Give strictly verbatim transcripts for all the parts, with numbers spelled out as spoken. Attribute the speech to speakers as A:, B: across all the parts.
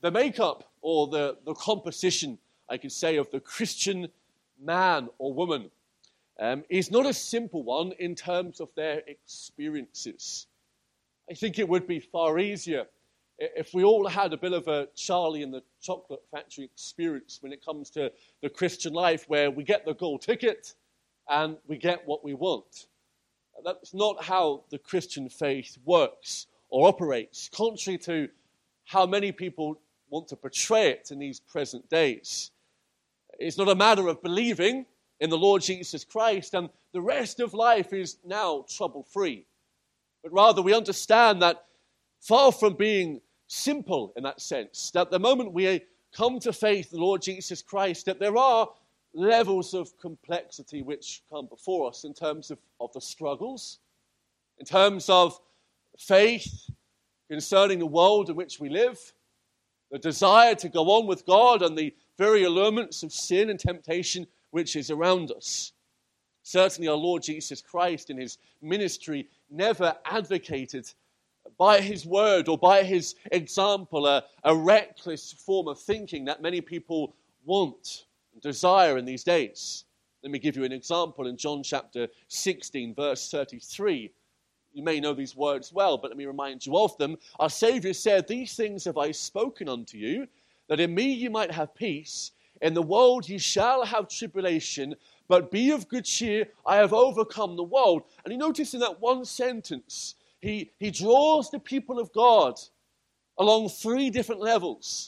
A: The makeup or the, the composition, I could say, of the Christian man or woman um, is not a simple one in terms of their experiences. I think it would be far easier if we all had a bit of a Charlie and the Chocolate Factory experience when it comes to the Christian life, where we get the gold ticket and we get what we want. That's not how the Christian faith works or operates, contrary to how many people want to portray it in these present days. It's not a matter of believing in the Lord Jesus Christ and the rest of life is now trouble-free. But rather we understand that far from being simple in that sense, that the moment we come to faith in the Lord Jesus Christ, that there are levels of complexity which come before us in terms of, of the struggles, in terms of faith concerning the world in which we live, the desire to go on with God and the very allurements of sin and temptation which is around us. Certainly our Lord Jesus Christ in his ministry never advocated by his word or by his example a, a reckless form of thinking that many people want and desire in these days. Let me give you an example in John chapter sixteen, verse thirty-three. You may know these words well, but let me remind you of them. Our Savior said, "These things have I spoken unto you, that in me you might have peace. In the world ye shall have tribulation, but be of good cheer, I have overcome the world." And you notice in that one sentence, he, he draws the people of God along three different levels.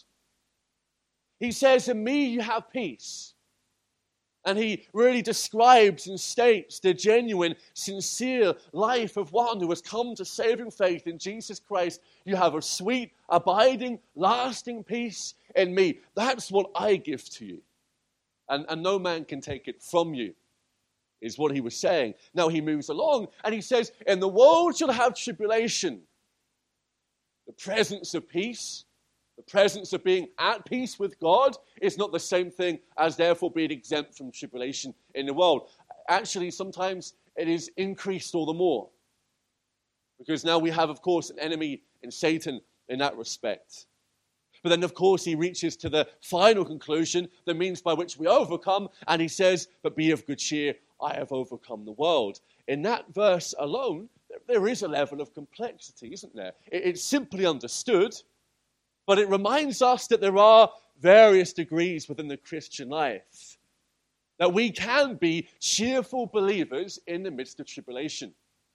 A: He says, in me you have peace. And he really describes and states the genuine, sincere life of one who has come to saving faith in Jesus Christ. You have a sweet, abiding, lasting peace in me. That's what I give to you. And, and no man can take it from you, is what he was saying. Now he moves along and he says, in the world you'll have tribulation. The presence of peace, the presence of being at peace with God is not the same thing as therefore being exempt from tribulation in the world. Actually, sometimes it is increased all the more. Because now we have, of course, an enemy in Satan in that respect. But then, of course, he reaches to the final conclusion, the means by which we overcome, and he says, but be of good cheer, I have overcome the world. In that verse alone, there is a level of complexity, isn't there? It's simply understood, but it reminds us that there are various degrees within the Christian life. That we can be cheerful believers in the midst of tribulation.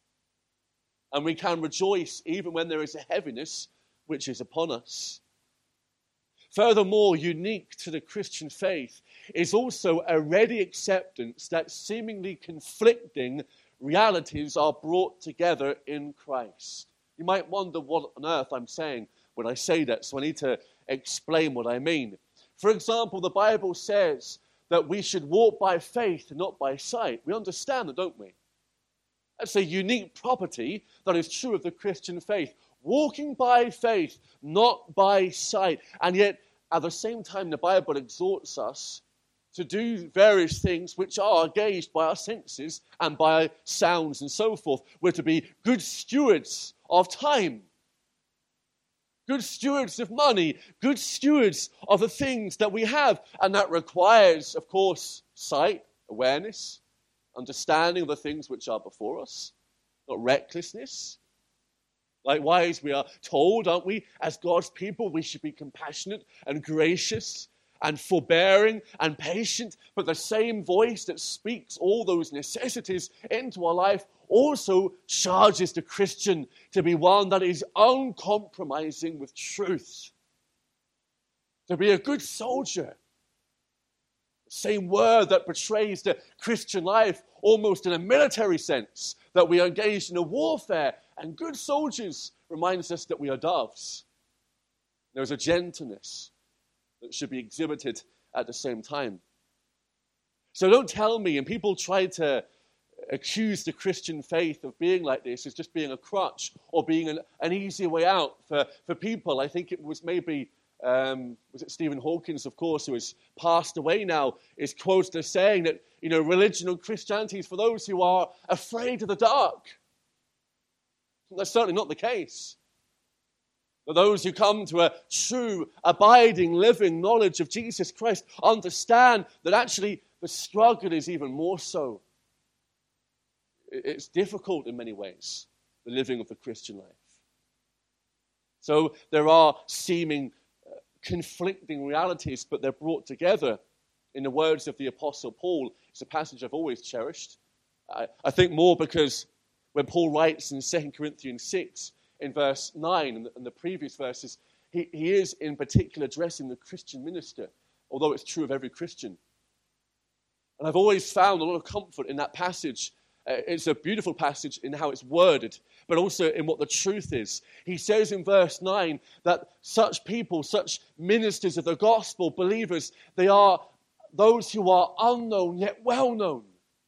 A: And we can rejoice even when there is a heaviness which is upon us. Furthermore, unique to the Christian faith is also a ready acceptance that seemingly conflicting realities are brought together in Christ. You might wonder what on earth I'm saying when I say that, so I need to explain what I mean. For example, the Bible says that we should walk by faith and not by sight. We understand that, don't we? That's a unique property that is true of the Christian faith. Walking by faith, not by sight. And yet, at the same time, the Bible exhorts us to do various things which are gauged by our senses and by sounds and so forth. We're to be good stewards of time. Good stewards of money, good stewards of the things that we have. And that requires, of course, sight, awareness, understanding of the things which are before us, not recklessness. Likewise, we are told, aren't we, as God's people, we should be compassionate and gracious and forbearing and patient. But the same voice that speaks all those necessities into our life also charges the Christian to be one that is uncompromising with truth. To be a good soldier. The same word that portrays the Christian life almost in a military sense, that we are engaged in a warfare, and good soldiers reminds us that we are doves. There's a gentleness that should be exhibited at the same time. So don't tell me, and people try to accuse the Christian faith of being like this as just being a crutch or being an, an easy way out for, for people. I think it was maybe, um, was it Stephen Hawkins, of course, who has passed away now, is quoted as saying that, you know, religion and Christianity is for those who are afraid of the dark. That's certainly not the case. But those who come to a true, abiding, living knowledge of Jesus Christ understand that actually the struggle is even more so. It's difficult in many ways, the living of the Christian life. So there are seeming uh, conflicting realities, but they're brought together. In the words of the Apostle Paul, it's a passage I've always cherished. I, I think more because when Paul writes in Second Corinthians six, in verse nine, and the, and the previous verses, he, he is in particular addressing the Christian minister, although it's true of every Christian. And I've always found a lot of comfort in that passage. Uh, it's a beautiful passage in how it's worded, but also in what the truth is. He says in verse nine that such people, such ministers of the gospel, believers, they are those who are unknown yet well known.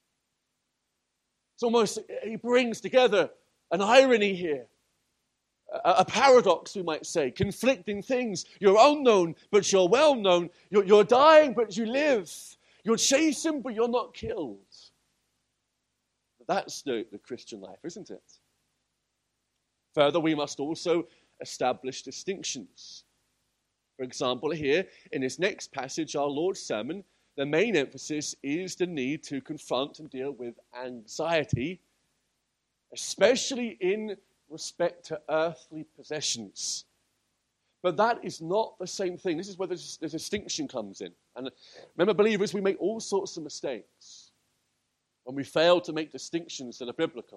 A: It's almost, he brings together an irony here, a, a paradox, we might say, conflicting things. You're unknown, but you're well known. You're, you're dying, but you live. You're chastened, but you're not killed. That's the, the Christian life, isn't it? Further, we must also establish distinctions. For example, here in this next passage, our Lord's sermon, the main emphasis is the need to confront and deal with anxiety, especially in respect to earthly possessions. But that is not the same thing. This is where the, the distinction comes in. And remember, believers, we make all sorts of mistakes when we fail to make distinctions that are biblical.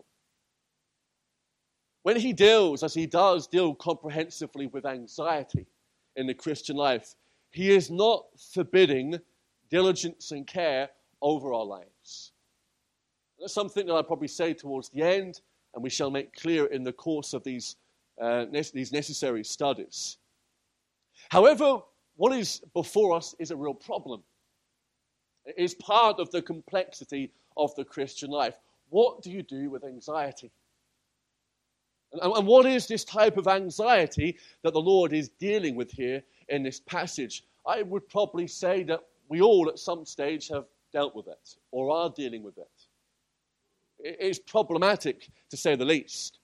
A: When he deals, as he does, deal comprehensively with anxiety in the Christian life, he is not forbidding diligence and care over our lives. That's something that I'll probably say towards the end, and we shall make clear in the course of these, uh, ne- these necessary studies. However, what is before us is a real problem. It is part of the complexity of the Christian life. What do you do with anxiety? And, and what is this type of anxiety that the Lord is dealing with here in this passage? I would probably say that we all at some stage have dealt with it or are dealing with it. It is problematic, to say the least.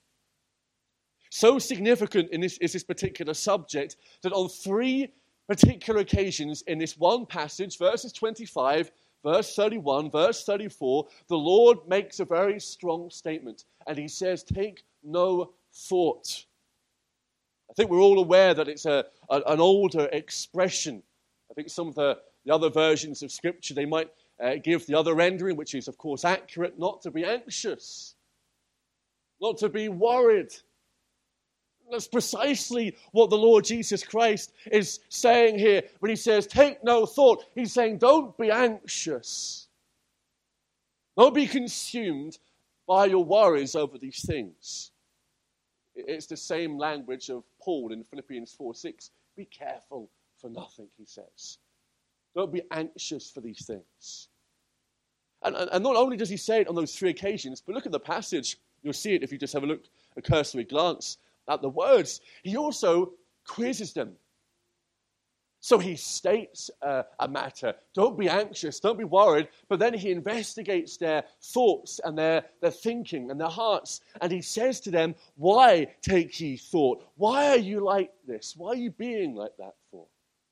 A: So significant in this is this particular subject that on three particular occasions in this one passage, verses twenty-five, verse thirty-one, verse thirty-four, the Lord makes a very strong statement, and he says, take no thought. I think we're all aware that it's a, a an older expression. I think some of the, the other versions of Scripture, they might uh, give the other rendering, which is, of course, accurate, not to be anxious, not to be worried. That's precisely what the Lord Jesus Christ is saying here when he says, take no thought. He's saying, don't be anxious. Don't be consumed by your worries over these things. It's the same language of Paul in Philippians four six. Be careful for nothing, he says. Don't be anxious for these things. And, and, and not only does he say it on those three occasions, but look at the passage. You'll see it if you just have a look, a cursory glance at the words. He also quizzes them. So he states uh, a matter. Don't be anxious, don't be worried. But then he investigates their thoughts and their, their thinking and their hearts. And he says to them, why take ye thought? Why are you like this? Why are you being like that for?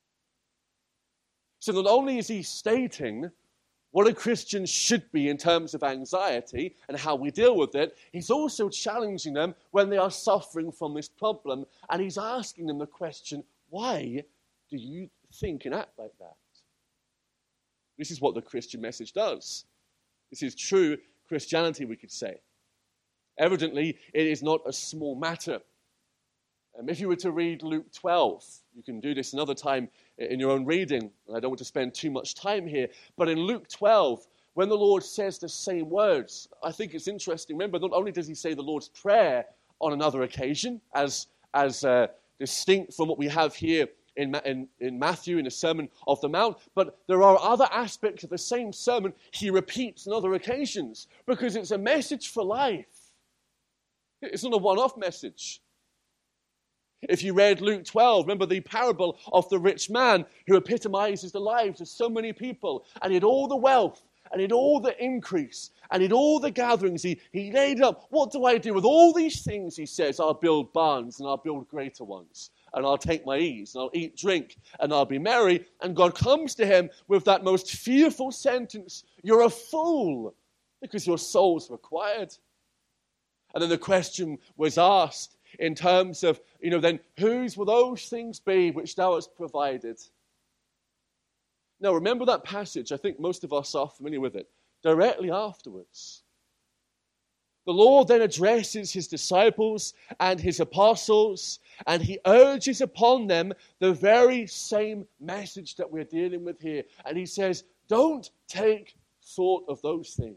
A: So not only is he stating what a Christian should be in terms of anxiety and how we deal with it, he's also challenging them when they are suffering from this problem. And he's asking them the question, why do you think and act like that? This is what the Christian message does. This is true Christianity, we could say. Evidently, it is not a small matter. Um, if you were to read Luke twelve, you can do this another time in your own reading, and I don't want to spend too much time here, but in Luke twelve, when the Lord says the same words, I think it's interesting. Remember, not only does he say the Lord's Prayer on another occasion, as, as uh, distinct from what we have here in, in, in Matthew, in the Sermon of the Mount, but there are other aspects of the same sermon he repeats on other occasions, because it's a message for life. It's not a one-off message. If you read Luke twelve, remember the parable of the rich man who epitomizes the lives of so many people, and he had all the wealth, and he had all the increase, and he had all the gatherings. He, he laid up, what do I do with all these things? He says, I'll build barns and I'll build greater ones. and I'll take my ease, and I'll eat, drink, and I'll be merry. And God comes to him with that most fearful sentence, you're a fool, because your soul's required. And then the question was asked in terms of, you know, then whose will those things be which thou hast provided? Now, remember that passage. I think most of us are familiar with it. Directly afterwards, the Lord then addresses his disciples and his apostles, and he urges upon them the very same message that we're dealing with here. And he says, don't take thought of those things.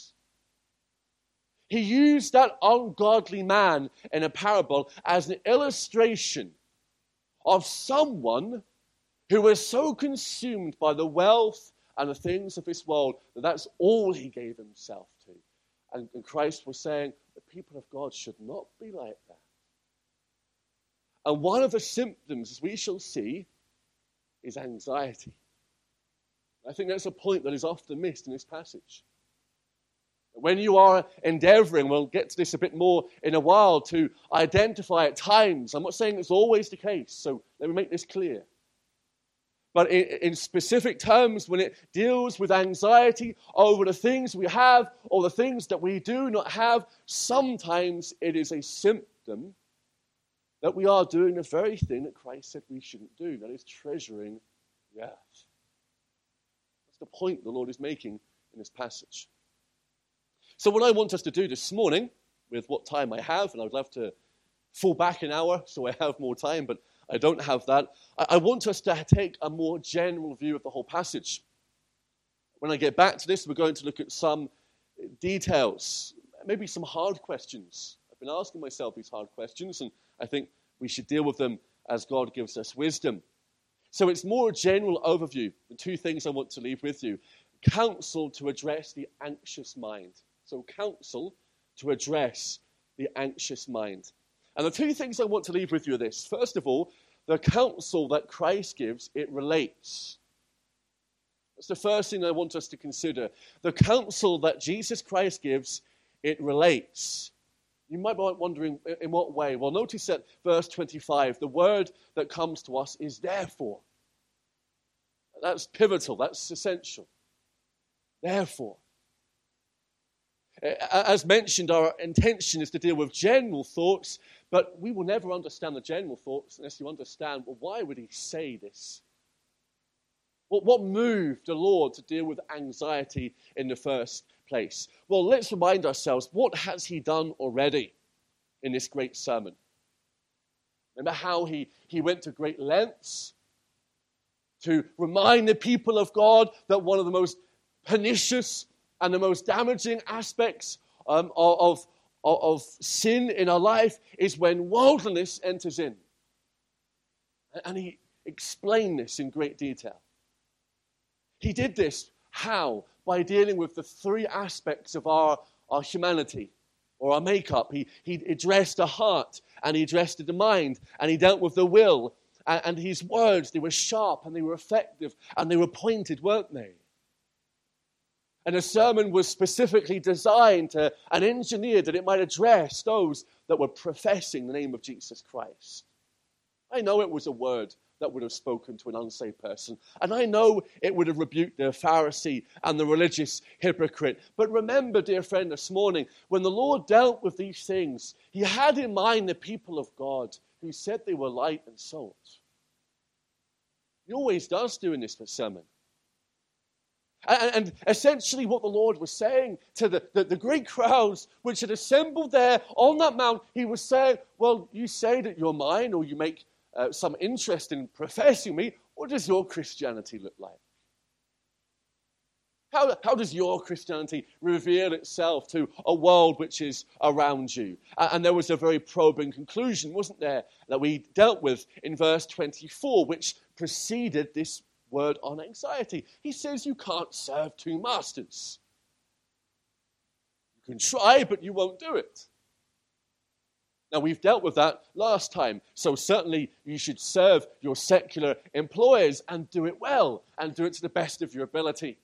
A: He used that ungodly man in a parable as an illustration of someone who was so consumed by the wealth and the things of this world that that's all he gave himself to. And, and Christ was saying, the people of God should not be like that. And one of the symptoms, as we shall see, is anxiety. I think that's a point that is often missed in this passage. When you are endeavoring, we'll get to this a bit more in a while, to identify at times, I'm not saying it's always the case, so let me make this clear. But in, in specific terms, when it deals with anxiety over the things we have or the things that we do not have, sometimes it is a symptom that we are doing the very thing that Christ said we shouldn't do, that is treasuring the earth. That's the point the Lord is making in this passage. So what I want us to do this morning, with what time I have, and I'd love to fall back an hour so I have more time, but I don't have that. I want us to take a more general view of the whole passage. When I get back to this, we're going to look at some details, maybe some hard questions. I've been asking myself these hard questions, and I think we should deal with them as God gives us wisdom. So it's more a general overview. The two things I want to leave with you. Counsel to address the anxious mind. So counsel to address the anxious mind. And the two things I want to leave with you are this. First of all, the counsel that Christ gives, it relates. That's the first thing I want us to consider. The counsel that Jesus Christ gives, it relates. You might be wondering, in what way? Well, notice that verse twenty-five, the word that comes to us is therefore. That's pivotal, that's essential. Therefore. As mentioned, our intention is to deal with general thoughts, but we will never understand the general thoughts unless you understand, well, why would he say this? What, what moved the Lord to deal with anxiety in the first place? Well, let's remind ourselves, what has he done already in this great sermon? Remember how he, he went to great lengths to remind the people of God that one of the most pernicious and the most damaging aspects um, of, of, of sin in our life is when worldliness enters in. And he explained this in great detail. He did this, how? By dealing with the three aspects of our, our humanity or our makeup. He, he addressed the heart, and he addressed the mind, and he dealt with the will. And, and his words, they were sharp, and they were effective, and they were pointed, weren't they? And the sermon was specifically designed to, and engineered that it might address those that were professing the name of Jesus Christ. I know it was a word that would have spoken to an unsaved person. And I know it would have rebuked the Pharisee and the religious hypocrite. But remember, dear friend, this morning, when the Lord dealt with these things, he had in mind the people of God who said they were light and salt. He always does do in this sermon. And, and essentially what the Lord was saying to the, the, the great crowds which had assembled there on that mount, he was saying, well, you say that you're mine, or you make uh, some interest in professing me. What does your Christianity look like? How, how does your Christianity reveal itself to a world which is around you? Uh, and there was a very probing conclusion, wasn't there, that we dealt with in verse twenty-four, which preceded this word on anxiety. He says you can't serve two masters. You can try, but you won't do it. Now, we've dealt with that last time, so certainly you should serve your secular employers and do it well, and do it to the best of your ability.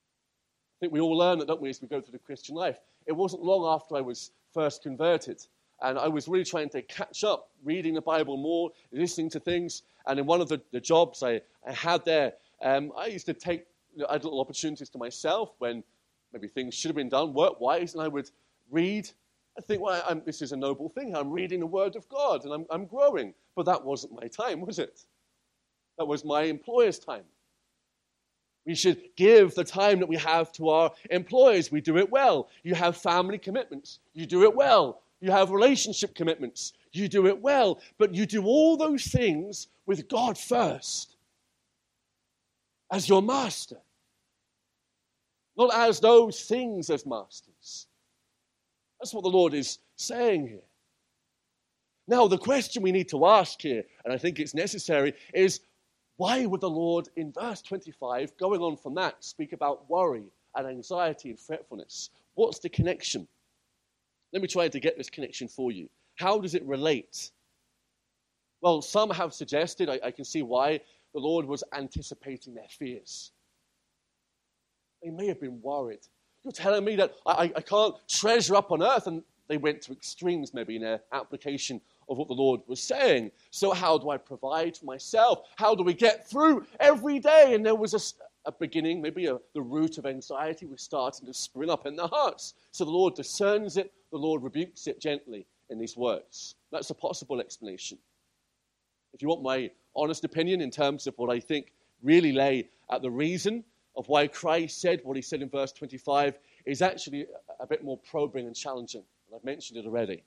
A: I think we all learn that, don't we, as we go through the Christian life. It wasn't long after I was first converted, And I was really trying to catch up, reading the Bible more, listening to things. And in one of the, the jobs I, I had there, um, I used to take you know, I had little opportunities to myself when maybe things should have been done work-wise, and I would read. I think, well, I'm, this is a noble thing. I'm reading the Word of God, and I'm, I'm growing. But that wasn't my time, was it? That was my employer's time. We should give the time that we have to our employers. We do it well. You have family commitments. You do it well. You have relationship commitments. You do it well. But you do all those things with God first as your master. Not as those things as masters. That's what the Lord is saying here. Now, the question we need to ask here, and I think it's necessary, is why would the Lord, in verse twenty-five, going on from that, speak about worry and anxiety and fretfulness? What's the connection? Let me try to get this connection for you. How does it relate? Well, some have suggested, I, I can see why, the Lord was anticipating their fears. They may have been worried. You're telling me that I, I can't treasure up on earth, and they went to extremes maybe in their application of what the Lord was saying. So how do I provide for myself? How do we get through every day? And there was a, a beginning, maybe a, the root of anxiety was starting to spring up in their hearts. So the Lord discerns it, the Lord rebukes it gently in these words. That's a possible explanation. If you want my honest opinion in terms of what I think really lay at the reason of why Christ said what he said in verse twenty-five, is actually a bit more probing and challenging. I've mentioned it already.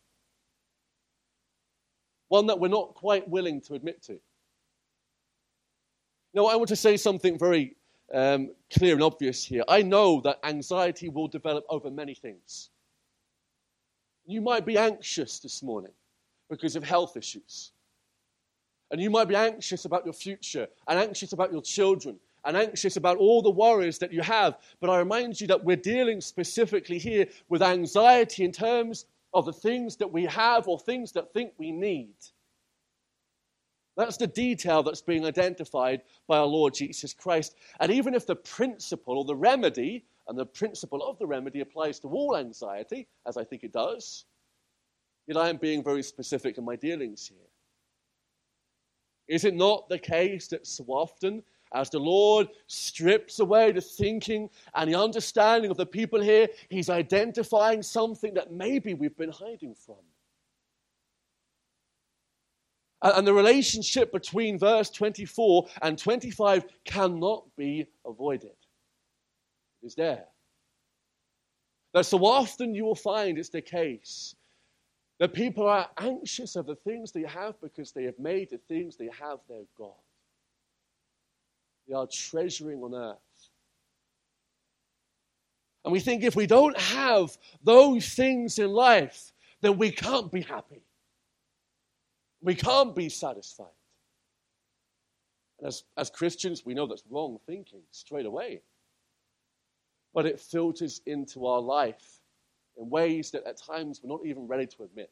A: One that we're not quite willing to admit to. Now, I want to say something very um, clear and obvious here. I know that anxiety will develop over many things. You might be anxious this morning because of health issues. And you might be anxious about your future and anxious about your children and anxious about all the worries that you have. But I remind you that we're dealing specifically here with anxiety in terms of the things that we have or things that think we need. That's the detail that's being identified by our Lord Jesus Christ. And even if the principle or the remedy, and the principle of the remedy applies to all anxiety, as I think it does, yet I am being very specific in my dealings here. Is it not the case that so often, as the Lord strips away the thinking and the understanding of the people here, he's identifying something that maybe we've been hiding from? And the relationship between verse twenty-four and twenty-five cannot be avoided. It is there. That so often you will find it's the case that people are anxious of the things they have because they have made the things they have their God. They are treasuring on earth. And we think if we don't have those things in life, then we can't be happy. We can't be satisfied. And as, as Christians, we know that's wrong thinking straight away. But it filters into our life in ways that at times we're not even ready to admit.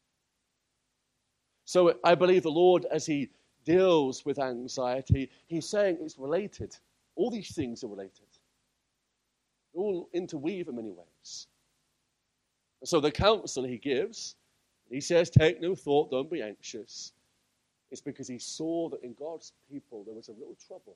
A: So I believe the Lord, as he deals with anxiety, he's saying it's related. All these things are related. They all interweave in many ways. And so the counsel he gives, he says, take no thought, don't be anxious. It's because he saw that in God's people there was a little trouble.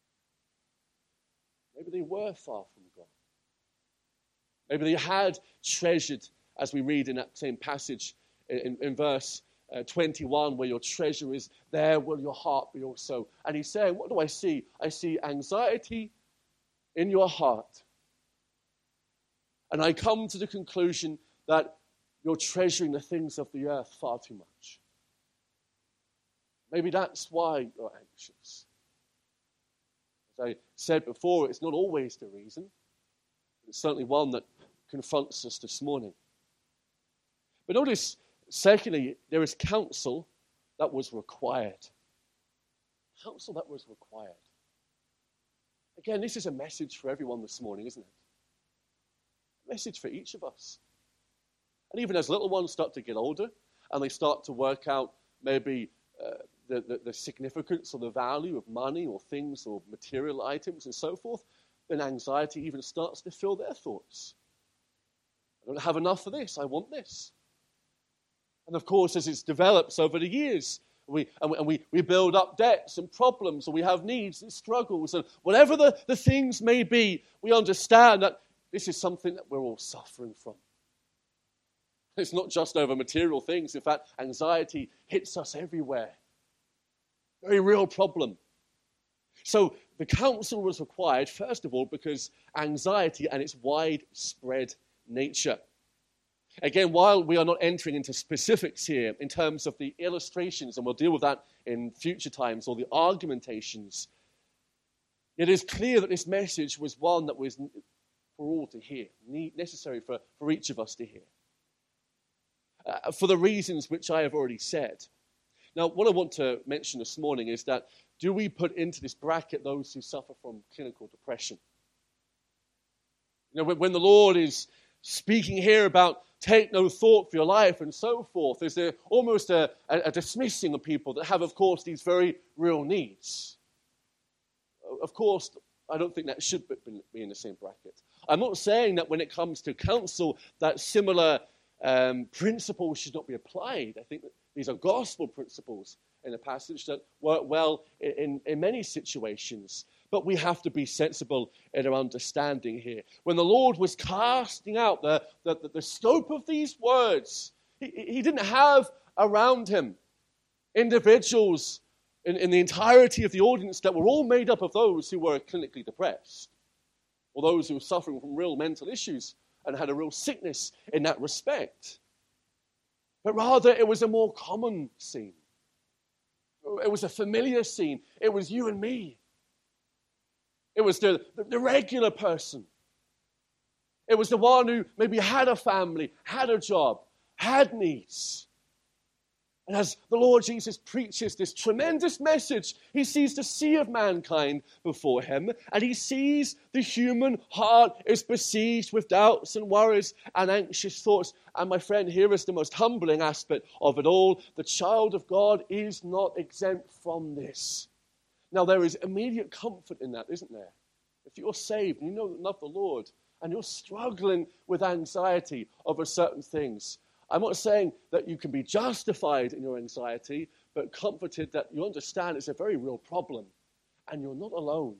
A: Maybe they were far from God. Maybe they had treasured, as we read in that same passage in, in verse uh, twenty-one, where your treasure is, there will your heart be also. And he's saying, what do I see? I see anxiety in your heart. And I come to the conclusion that you're treasuring the things of the earth far too much. Maybe that's why you're anxious. As I said before, it's not always the reason. It's certainly one that confronts us this morning. But notice, secondly, there is counsel that was required. Counsel that was required. Again, this is a message for everyone this morning, isn't it? A message for each of us. And even as little ones start to get older and they start to work out maybe uh, the, the, the significance or the value of money or things or material items and so forth, then anxiety even starts to fill their thoughts. I don't have enough of this. I want this. And of course, as it develops over the years, we, and, we, and we, we build up debts and problems, and we have needs and struggles, and whatever the, the things may be, we understand that this is something that we're all suffering from. It's not just over material things. In fact, anxiety hits us everywhere. Very real problem. So the counsel was required, first of all, because anxiety and its widespread nature. Again, while we are not entering into specifics here in terms of the illustrations, and we'll deal with that in future times, or the argumentations, it is clear that this message was one that was for all to hear, necessary for, for each of us to hear, uh, for the reasons which I have already said. Now, what I want to mention this morning is that, do we put into this bracket those who suffer from clinical depression? You know, when the Lord is speaking here about take no thought for your life and so forth, there's a, almost a, a, a dismissing of people that have, of course, these very real needs. Of course, I don't think that should be in the same bracket. I'm not saying that when it comes to counsel that similar um, principles should not be applied. I think that these are gospel principles in the passage that work well in, in many situations. But we have to be sensible in our understanding here. When the Lord was casting out the, the, the scope of these words, he, he didn't have around him individuals in, in the entirety of the audience that were all made up of those who were clinically depressed, or those who were suffering from real mental issues and had a real sickness in that respect. But rather, it was a more common scene. It was a familiar scene. It was you and me. It was the, the, the regular person. It was the one who maybe had a family, had a job, had needs. And as the Lord Jesus preaches this tremendous message, he sees the sea of mankind before him, and he sees the human heart is besieged with doubts and worries and anxious thoughts. And my friend, here is the most humbling aspect of it all. The child of God is not exempt from this. Now, there is immediate comfort in that, isn't there? If you're saved and you know that love the Lord, and you're struggling with anxiety over certain things, I'm not saying that you can be justified in your anxiety, but comforted that you understand it's a very real problem, and you're not alone.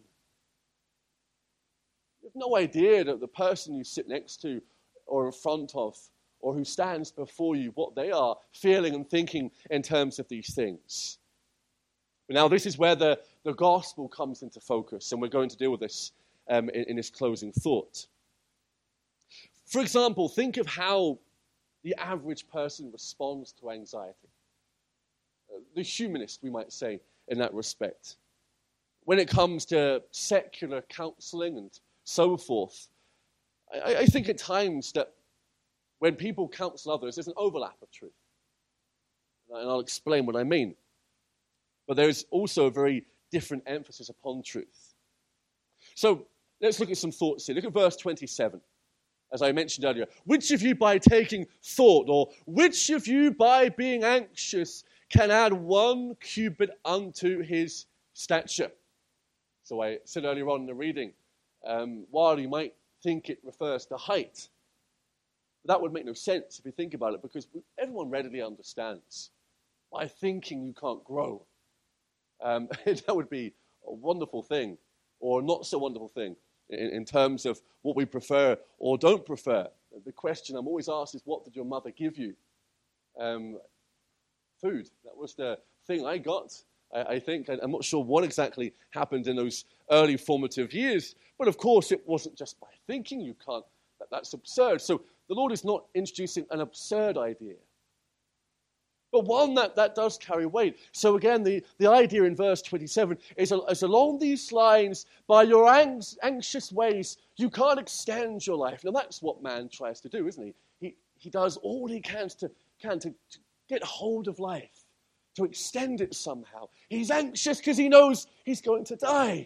A: You have no idea that the person you sit next to or in front of or who stands before you, what they are feeling and thinking in terms of these things. But now this is where the, the gospel comes into focus, and we're going to deal with this um, in, in this closing thought. For example, think of how the average person responds to anxiety. Uh, the humanist, we might say, in that respect. When it comes to secular counseling and so forth, I, I think at times that when people counsel others, there's an overlap of truth. And I'll explain what I mean. But there's also a very different emphasis upon truth. So let's look at some thoughts here. Look at verse twenty-seven. As I mentioned earlier, which of you by taking thought, or which of you by being anxious can add one cubit unto his stature? So I said earlier on in the reading, um, while you might think it refers to height, that would make no sense if you think about it, because everyone readily understands by thinking you can't grow. Um, that would be a wonderful thing, or not so wonderful thing, in, in terms of what we prefer or don't prefer. The question I'm always asked is, what did your mother give you? Um, food. That was the thing I got, I, I think. I'm not sure what exactly happened in those early formative years, but of course it wasn't just by thinking you can't. That, that's absurd. So the Lord is not introducing an absurd idea, but one that, that does carry weight. So again, the, the idea in verse twenty-seven is, is along these lines, by your anx, anxious ways, you can't extend your life. Now that's what man tries to do, isn't he? He, he does all he can to, can to, to get hold of life, to extend it somehow. He's anxious because he knows he's going to die.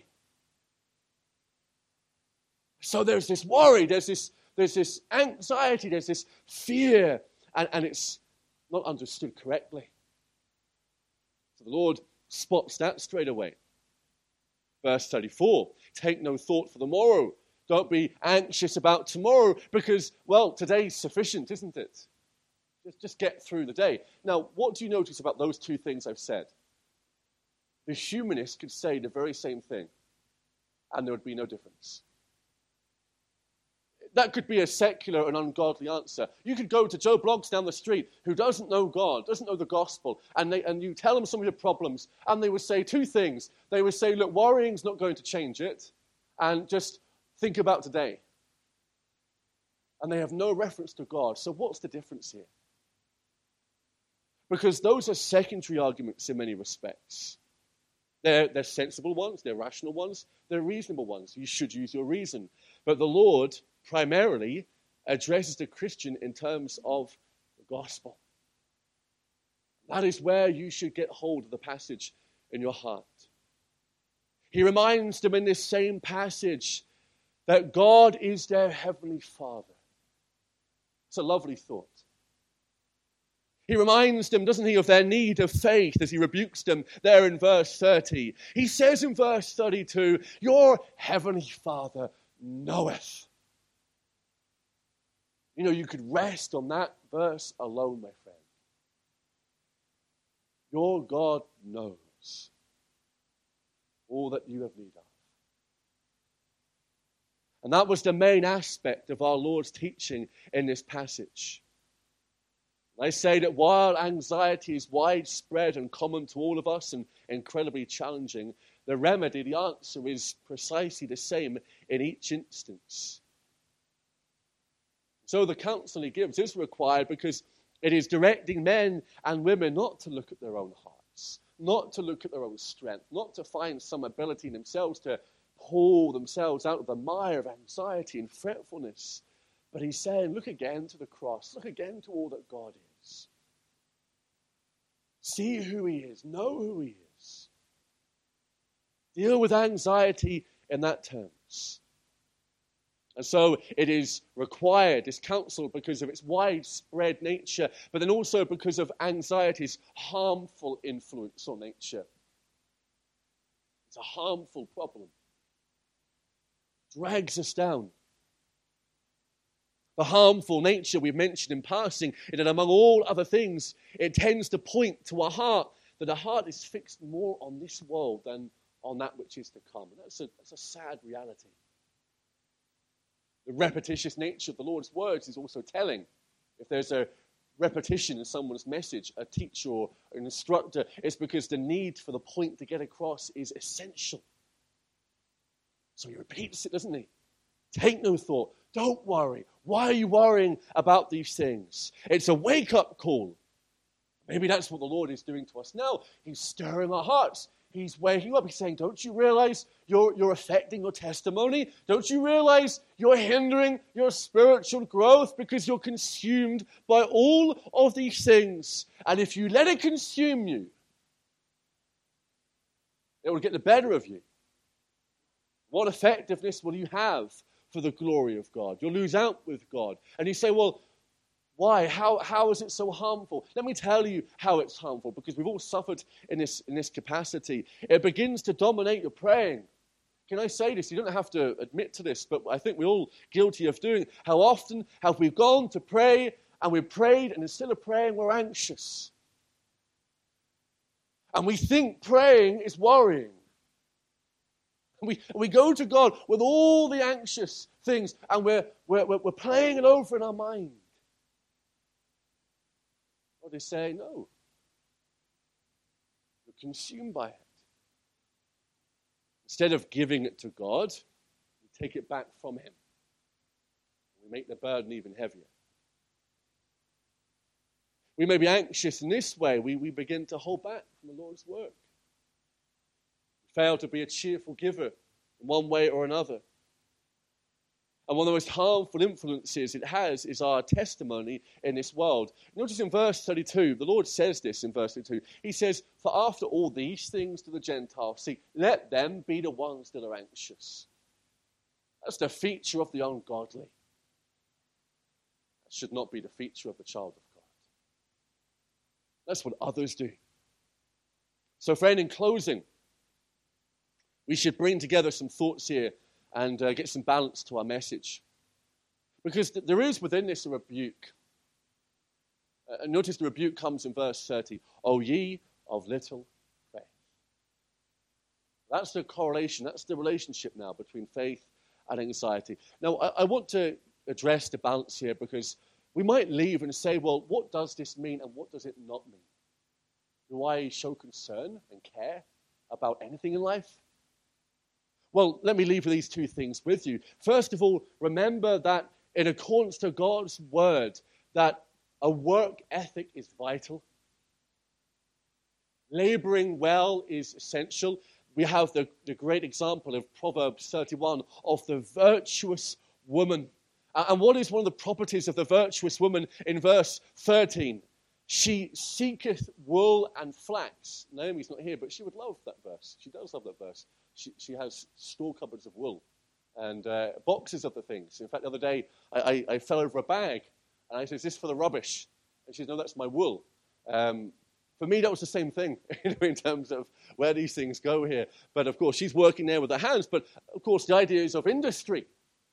A: So there's this worry, there's this, there's this anxiety, there's this fear, and, and it's not understood correctly. So the Lord spots that straight away. Verse thirty-four, take no thought for the morrow. Don't be anxious about tomorrow, because, well, today's sufficient, isn't it? Just, just get through the day. Now, what do you notice about those two things I've said? The humanist could say the very same thing, and there would be no difference. That could be a secular and ungodly answer. You could go to Joe Bloggs down the street who doesn't know God, doesn't know the gospel, and, they, and you tell them some of your problems, and they would say two things. They would say, look, worrying's not going to change it, and just think about today. And they have no reference to God. So what's the difference here? Because those are secondary arguments in many respects. They're, they're sensible ones, they're rational ones, they're reasonable ones. You should use your reason. But the Lord primarily addresses the Christian in terms of the gospel. That is where you should get hold of the passage in your heart. He reminds them in this same passage that God is their heavenly Father. It's a lovely thought. He reminds them, doesn't he, of their need of faith as he rebukes them there in verse thirty. He says in verse thirty-two, your heavenly Father knoweth. You know, you could rest on that verse alone, my friend. Your God knows all that you have need of. And that was the main aspect of our Lord's teaching in this passage. I say that while anxiety is widespread and common to all of us and incredibly challenging, the remedy, the answer is precisely the same in each instance. So the counsel he gives is required because it is directing men and women not to look at their own hearts, not to look at their own strength, not to find some ability in themselves to pull themselves out of the mire of anxiety and fretfulness. But he's saying, look again to the cross. Look again to all that God is. See who he is. Know who he is. Deal with anxiety in that terms. And so it is required, this counsel, because of its widespread nature, but then also because of anxiety's harmful influence on nature. It's a harmful problem. It drags us down. The harmful nature we've mentioned in passing is that among all other things, it tends to point to a heart, that a heart is fixed more on this world than on that which is to come. And that's a, that's a sad reality. The repetitious nature of the Lord's words is also telling. If there's a repetition in someone's message, a teacher or an instructor, it's because the need for the point to get across is essential. So he repeats it, doesn't he? Take no thought. Don't worry. Why are you worrying about these things? It's a wake-up call. Maybe that's what the Lord is doing to us now. He's stirring our hearts. He's waking up. He's saying, don't you realize you're, you're affecting your testimony? Don't you realize you're hindering your spiritual growth because you're consumed by all of these things? And if you let it consume you, it will get the better of you. What effectiveness will you have for the glory of God? You'll lose out with God. And you say, well, why? How, how is it so harmful? Let me tell you how it's harmful, because we've all suffered in this, in this capacity. It begins to dominate your praying. Can I say this? You don't have to admit to this, but I think we're all guilty of doing it. How often have we gone to pray, and we've prayed, and instead of praying, we're anxious. And we think praying is worrying. And we, and we go to God with all the anxious things, and we're, we're, we're playing it over in our mind. Or they say, no. You're consumed by it. Instead of giving it to God, we take it back from him. We make the burden even heavier. We may be anxious in this way. We, we begin to hold back from the Lord's work. We fail to be a cheerful giver in one way or another. And one of the most harmful influences it has is our testimony in this world. Notice in verse thirty-two, the Lord says this in verse thirty-two. He says, for after all these things do the Gentiles seek, let them be the ones that are anxious. That's the feature of the ungodly. That should not be the feature of the child of God. That's what others do. So friend, in closing, we should bring together some thoughts here and uh, get some balance to our message. Because th- there is within this a rebuke. Uh, notice the rebuke comes in verse thirty. O ye of little faith. That's the correlation. That's the relationship now between faith and anxiety. Now, I, I want to address the balance here because we might leave and say, well, what does this mean and what does it not mean? Do I show concern and care about anything in life? Well, let me leave these two things with you. First of all, remember that in accordance to God's word, that a work ethic is vital. Laboring well is essential. We have the, the great example of Proverbs thirty-one of the virtuous woman. And what is one of the properties of the virtuous woman in verse thirteen? She seeketh wool and flax. Naomi's not here, but she would love that verse. She does love that verse. She, she has store cupboards of wool and uh, boxes of the things. In fact, the other day, I, I, I fell over a bag, and I said, is this for the rubbish? And she said, no, that's my wool. Um, for me, that was the same thing in terms of where these things go here. But, of course, she's working there with her hands. But, of course, the idea is of industry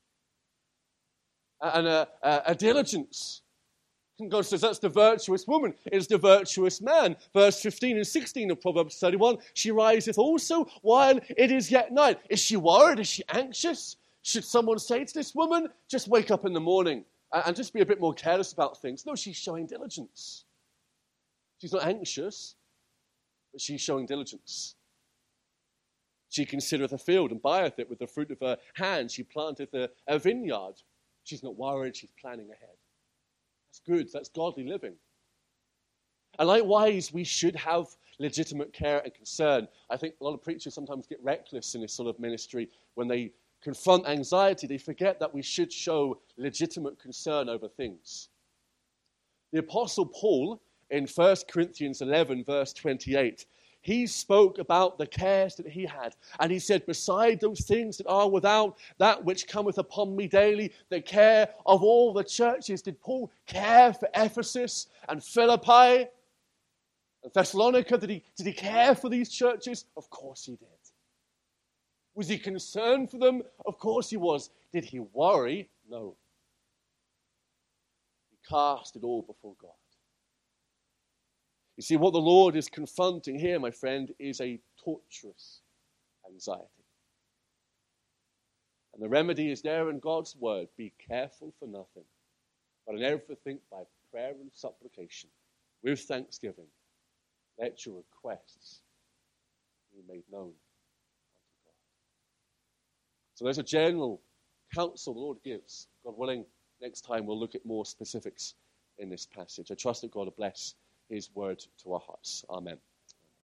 A: and a, a, a diligence. And God says that's the virtuous woman. It's the virtuous man. Verse fifteen and sixteen of Proverbs thirty-one, she riseth also while it is yet night. Is she worried? Is she anxious? Should someone say to this woman, just wake up in the morning and just be a bit more careless about things? No, she's showing diligence. She's not anxious, but she's showing diligence. She considereth a field and buyeth it with the fruit of her hand. She planteth a, a vineyard. She's not worried, she's planning ahead. That's good, that's godly living. And likewise, we should have legitimate care and concern. I think a lot of preachers sometimes get reckless in this sort of ministry. When they confront anxiety, they forget that we should show legitimate concern over things. The Apostle Paul, in First Corinthians eleven, verse twenty-eight, he spoke about the cares that he had. And he said, beside those things that are without, that which cometh upon me daily, the care of all the churches. Did Paul care for Ephesus and Philippi and Thessalonica? Did he, did he care for these churches? Of course he did. Was he concerned for them? Of course he was. Did he worry? No. He cast it all before God. You see, what the Lord is confronting here, my friend, is a torturous anxiety. And the remedy is there in God's word. Be careful for nothing, but in everything by prayer and supplication, with thanksgiving, let your requests be made known unto God. So there's a general counsel the Lord gives. God willing, next time we'll look at more specifics in this passage. I trust that God will bless His word to our hearts. Amen.